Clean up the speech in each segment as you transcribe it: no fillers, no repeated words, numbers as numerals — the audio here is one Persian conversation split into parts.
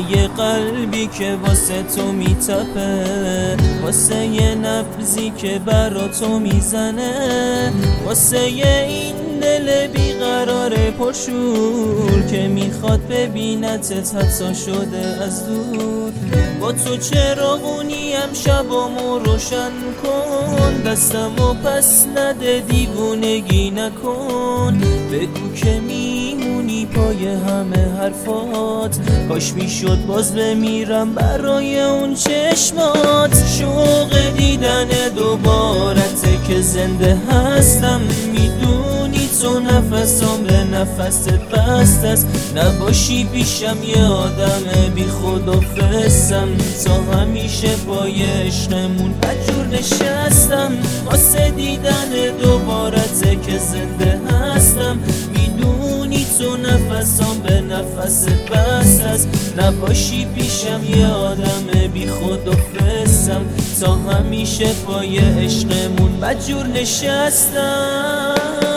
یه قلبی که واسه تو میتپه، واسه یه نبضی که برا تو میزنه، واسه یه این دل بیقرار پرشور که میخواد ببینتت حتی شده از دور. با تو چراغونیم شبامو روشن کن، دستمو پس نده دیوونگی نکن، بگو که میمونی پای همه حرفات، کاش میشد باز بمیرم برای اون چشمات. شوق دیدن دوبارته که زنده هستم، میدونی تو نفسم به نفست بست است، نباشی پیشم یه آدم بی خود و فسم، تا همیشه پای عشقمون بدجور نشستم، واسه دیدن دوبارته که زنده هستم، میدونی تو نفسم به نفست بست است، نباشی پیشم یه آدم بی خود و فسم، تا همیشه پای عشقمون بدجور نشستم.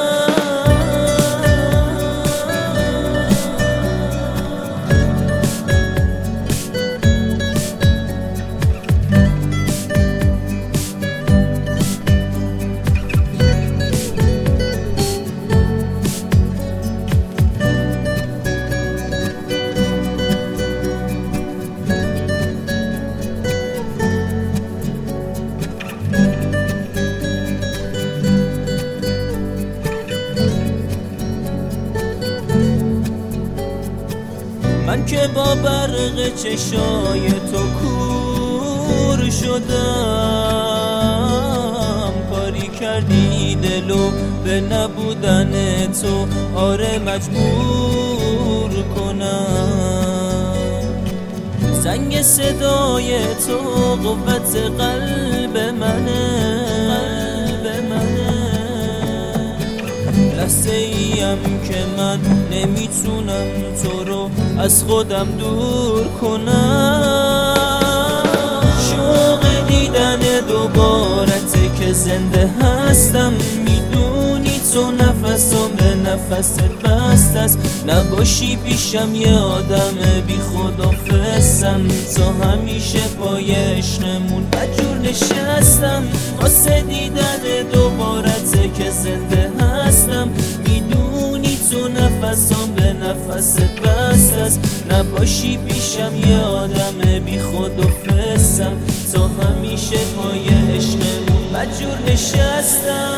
من که با برق چشای تو کور شدم، کاری کردی دلو به نبودن تو آره مجبور کنم. زنگ صدای تو قوت قلب منه، لحظه ایم که من نمیتونم تو رو از خودم دور کنم. شوق دیدن دوبارته که زنده هستم، میدونی تو نفسم به نفست بست است، نباشی پیشم یه آدم بی خود و فسم، تا همیشه پای عشقمون بدجور نشستم، واسه دیدن دوبارته که زنده هستم، میدونی تو نفسم به نفست بست است، نباشی پیشم یه آدم بی خود و فسم، تا همیشه پای عشقمون بدجور نشستم.